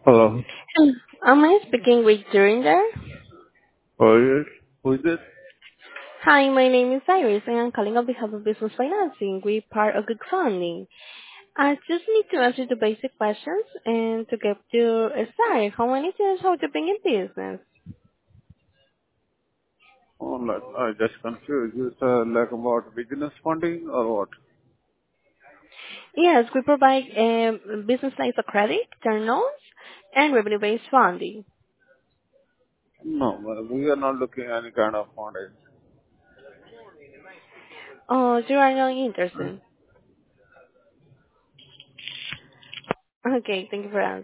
Hello. Hello. Am I speaking with Durinder? Oh, yes. Who is this? Hi, my name is Iris, and I'm calling on behalf of Business Financing. We're part of Good Funding. I just need to answer the basic questions and to get you started. How many years have you been in business? Oh, like, I just confused. You said like about business funding or what? Yes, we provide business lines of credit, term loans, and revenue-based funding. No, we are not looking at any kind of funding. Oh, you are not interested. Okay, thank you for answering.